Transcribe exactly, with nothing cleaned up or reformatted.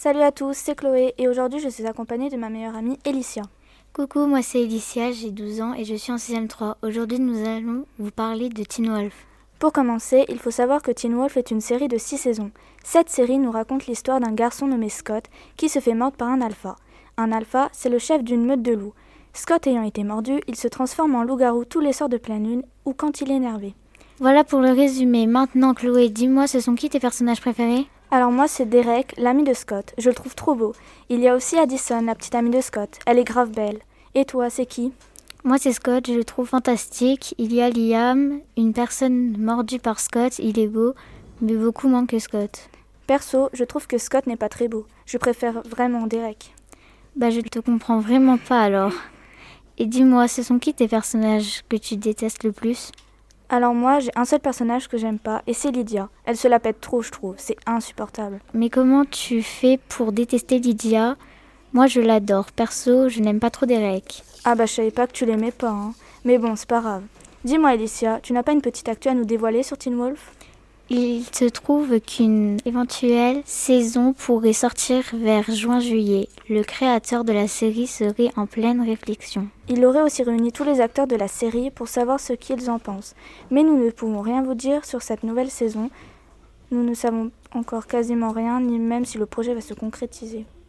Salut à tous, c'est Chloé et aujourd'hui je suis accompagnée de ma meilleure amie Elicia. Coucou, moi c'est Elicia, j'ai douze ans et je suis en sixième trois. Aujourd'hui nous allons vous parler de Teen Wolf. Pour commencer, il faut savoir que Teen Wolf est une série de six saisons. Cette série nous raconte l'histoire d'un garçon nommé Scott qui se fait mordre par un alpha. Un alpha, c'est le chef d'une meute de loups. Scott ayant été mordu, il se transforme en loup-garou tous les soirs de pleine lune ou quand il est énervé. Voilà pour le résumé. Maintenant Chloé, dis-moi, ce sont qui tes personnages préférés ? Alors moi c'est Derek, l'ami de Scott, je le trouve trop beau. Il y a aussi Addison, la petite amie de Scott, elle est grave belle. Et toi, c'est qui ? Moi c'est Scott, je le trouve fantastique. Il y a Liam, une personne mordue par Scott, il est beau, mais beaucoup moins que Scott. Perso, je trouve que Scott n'est pas très beau, je préfère vraiment Derek. Bah je te comprends vraiment pas alors. Et dis-moi, ce sont qui tes personnages que tu détestes le plus ? Alors moi, j'ai un seul personnage que j'aime pas, et c'est Lydia. Elle se la pète trop, je trouve, c'est insupportable. Mais comment tu fais pour détester Lydia ? Moi je l'adore, perso je n'aime pas trop Derek. Ah bah je savais pas que tu l'aimais pas, hein. Mais bon, c'est pas grave. Dis-moi Elicia, tu n'as pas une petite actu à nous dévoiler sur Teen Wolf ? Il se trouve qu'une éventuelle saison pourrait sortir vers juin-juillet. Le créateur de la série serait en pleine réflexion. Il aurait aussi réuni tous les acteurs de la série pour savoir ce qu'ils en pensent. Mais nous ne pouvons rien vous dire sur cette nouvelle saison. Nous ne savons encore quasiment rien, ni même si le projet va se concrétiser.